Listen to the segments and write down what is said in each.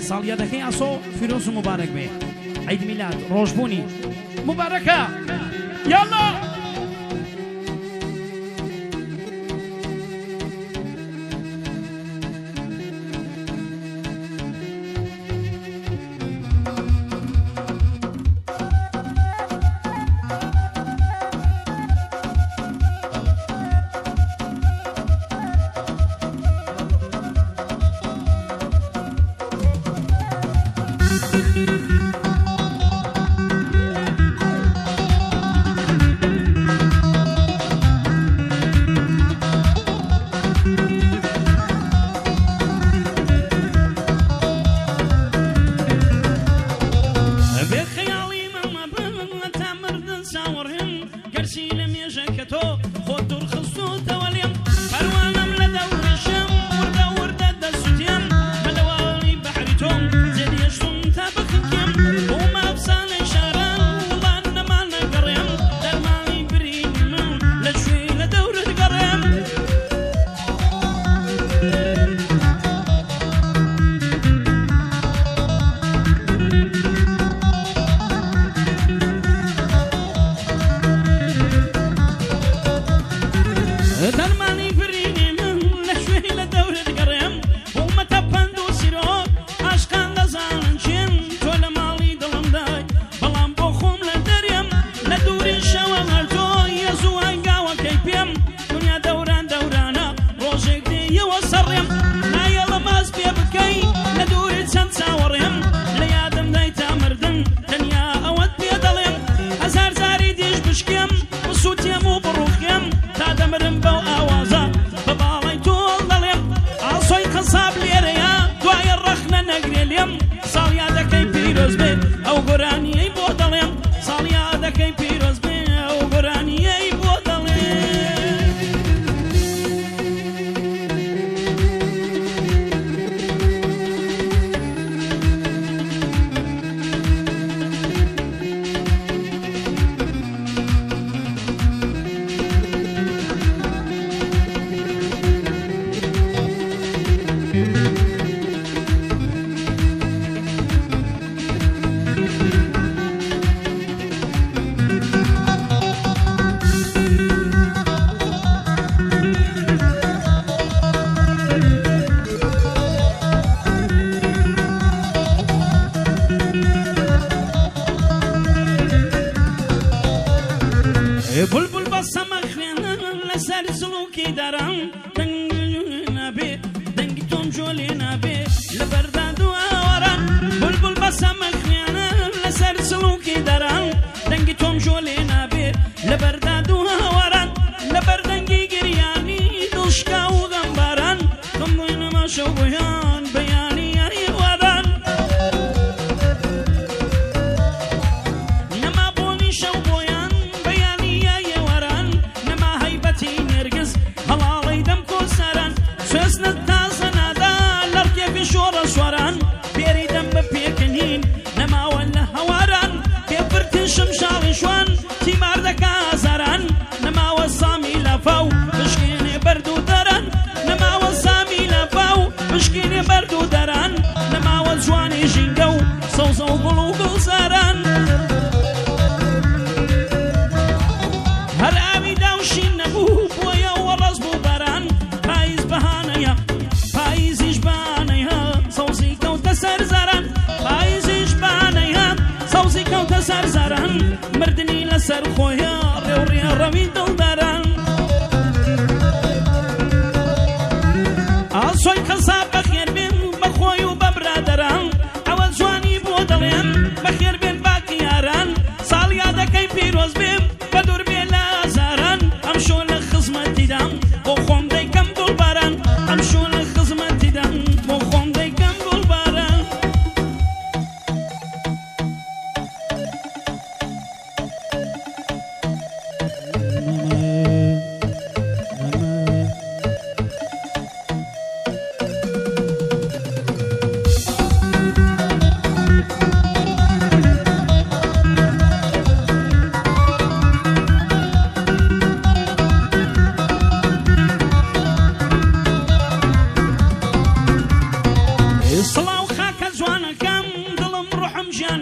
ساڵیادەکەی ئاسۆ فیرۆز و مبارەک بێ عید میلاد ڕۆژبوونی مبارەکە یاڵا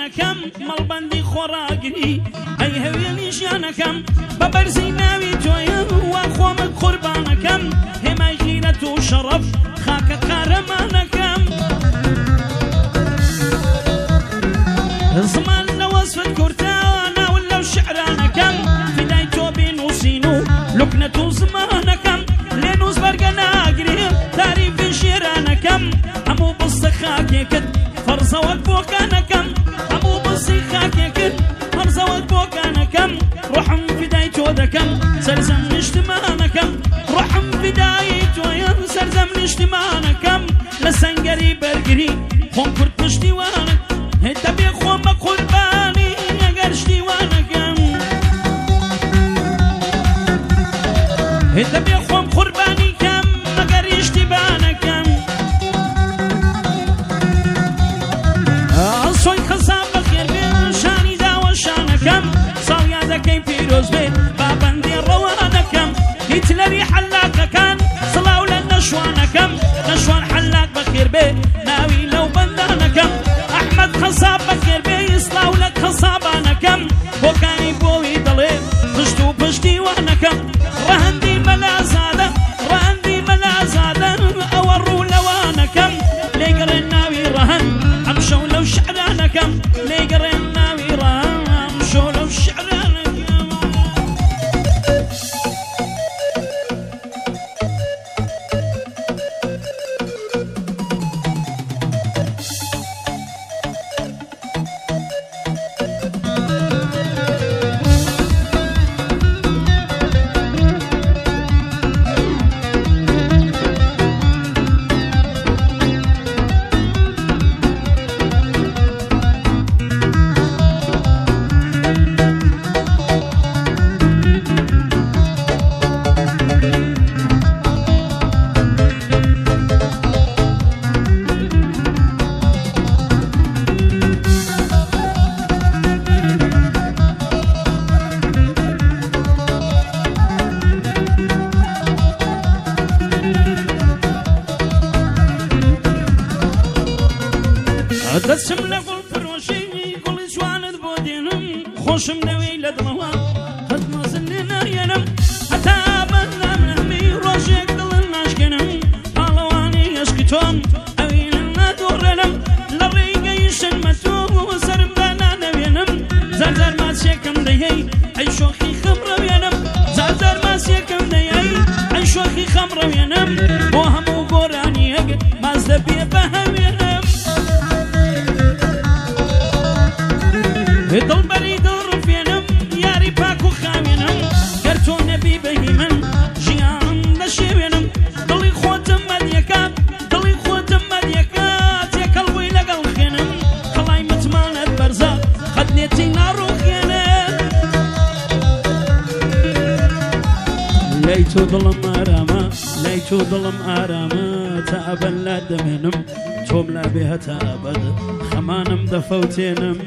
ژیانەکەم مەڵبەندی خۆڕاگری ئەی هەوێنی ژیانەکەم بە بەرزی ناوی تۆیە وا خۆمت قوربانەکەم هێمای غیرەت و شەڕەف خاکە قارەمانەکەم زمان لە وەزفت کورتاوە ناون لەو شعرانەکەم فیدای تۆ بێنووسین و لوکنەت و زمانەکەم لێ نووس بەرگە ناگرێ تاریفی شێرانەکەم هەموو بستە خاکێکت فەرزەوەک بۆکانەکەم هەموو بستی خاکێکت فەرزەوەک بۆکانەکەم ڕۆحم فیدای تۆ دەکەم سەرزەم نیشتمانەکەم ڕۆحم فیدای تۆیە سەرزەم نیشتمانەکەم لە سەنگەری بەرگری خۆم کورد پشتیوانت دەبێ خۆم بە قوربانی ئەگەر شتیوانەکەم دەبێ خۆم قوربانی کەم ئەگەر ئیشتیبانەکەم ئەسۆی خەساب بەخێر بێ شانی داوە شانەکەم ساڵیا دەکەی پیرۆز بێ بابەندی ڕەوانەکەم هیتلەری حەلاقەکان سڵاو لە نەشوانەکەم نەشوان حەلاق بەخێر بێ ناوی لەو بەندانەکەم ئەحمەد خەساب بەخێر بێ ئیسڵاو لە خەسابانەکەم بۆکانی بۆوی دەڵێ پشت و پشتیوانەکەم ڕەهەندی مەلازادە ڕەهەندی مەلازادە ئەوە ڕوو لەوانەکەم لێگەڕێن ناوی ڕەهەن ئەم شەو لەو شعرانەکەم لێگەڕێن ناوی ڕەهەن ئەم شەو لەو شعرانەکەم دەچم لە گوڵ فرۆشی گوڵی جوانت بۆ دێنم خۆشم دەوێی لە دڵەوە هەت مەزن لێ نایەنم هەتا بەندامنەمی ڕۆژێک دڵم ناشکێنم پاڵەوانی عشقی تۆم ئەوینم نادۆڕێنم لە ڕێگەی شەرمەتۆ سەرم دانانەوێنم زەردار ماسیەکەم دەیەی ئەی شۆخی خەمڕەوێنم زەردار ماسیەکەم دەیەی ئەی شۆخی خەمڕەوێنم بۆ هەموو گۆرانیەک ماز دەبێ بە هەوێنم دڵبەری دڵڕفێنم یاری پاک و خاوێنم گەر تۆ نەبی بەهی من ژیانم دەشێوێنم دڵی خۆتم مەدیەکات دڵی خۆتم مەدیەکات تێکەڵ بووی لەگەڵ خێنم خەڵای متمانەت بەرزە خەدنێتی ناڕوخێنە لای تۆ دڵم ئارامە لای تۆ دڵم ئارامە تا ئەبەد لا دەمێنم تۆم لا بێ هەتا ئەبەد خەمانم دەفەوتێنم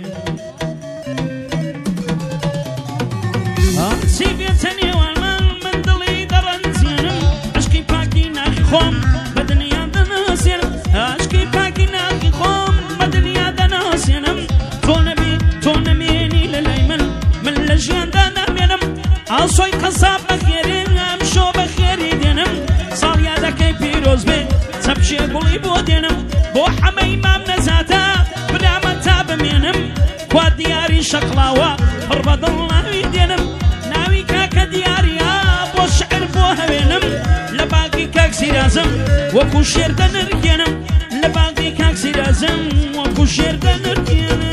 چی بێتە نێوانمان من دڵی دەڕەنجێنم عشقی پاکی ناخی خۆم بە دنیا دەناسێنم عشقی پاکی ناخی خۆم بە دنیا دەناسێنم تۆ نەبی تۆ نەمێنی لە لای من لە ژیاندا نامێنم ئاسۆی قەساب بەخێرێ ئەم شۆ بەخێری دێنم ساڵیا دەکەی پیرۆز بێ چەپشێ گوڵی بۆ دێنم بۆ حەمەی مام نەزاتە برامە تا بمێنم کوا دیاری شەقڵاوە پڕ بە دڵ ناوی دێنم ناوی کاکە دیاریا بۆ شعر بۆ هەوێنم لە باقی کاک سیرازم وەکو شێر دەنرکێنم لە باقی کاک سیرازم وەکو شێر دەنرکێنم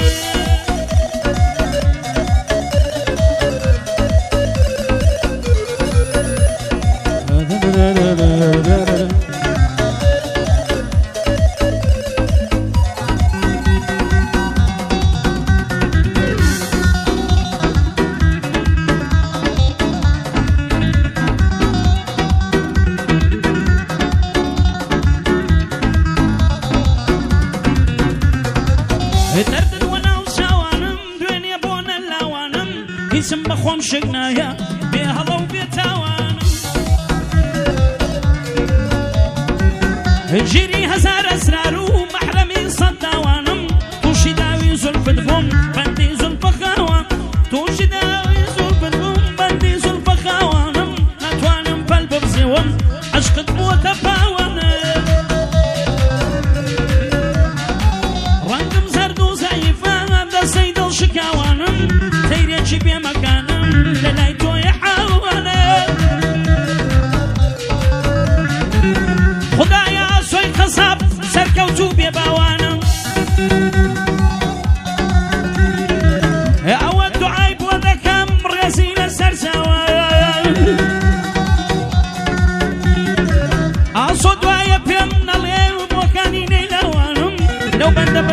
دەردن وەناو چاوانم دوێنێ بۆ نەلاوانم هیچم بەخۆم شک نایە بێ هەڵە و بێ تاوانم ژیری هەزار ئەسرار و مەحرەمی سەد داوانم تووشی داوی زولفت بووم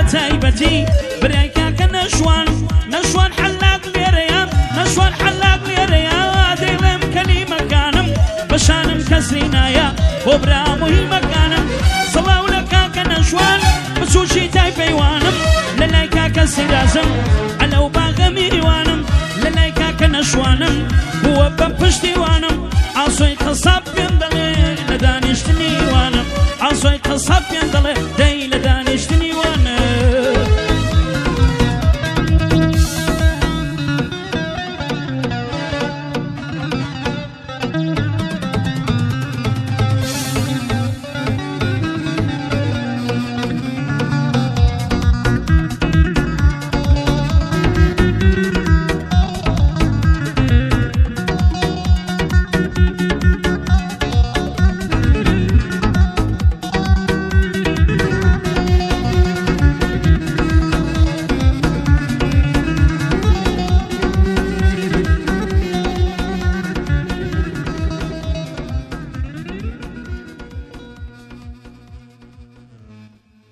بتايبتي بريكا كنشوان نشوان حلاق ليريا نشوان حلاق ليريا ديلم كلمة كانم بشانم كسرينايا وبرامي مكانم صلاو لك كنشوان بسوشي تايبيوانم للايكا كسرازم على وباغمي وانم للايكا كنشوانم هو بمبشتي وانم عصوي قصاب يندلي ندانشتني وانم عصوي قصاب يندلي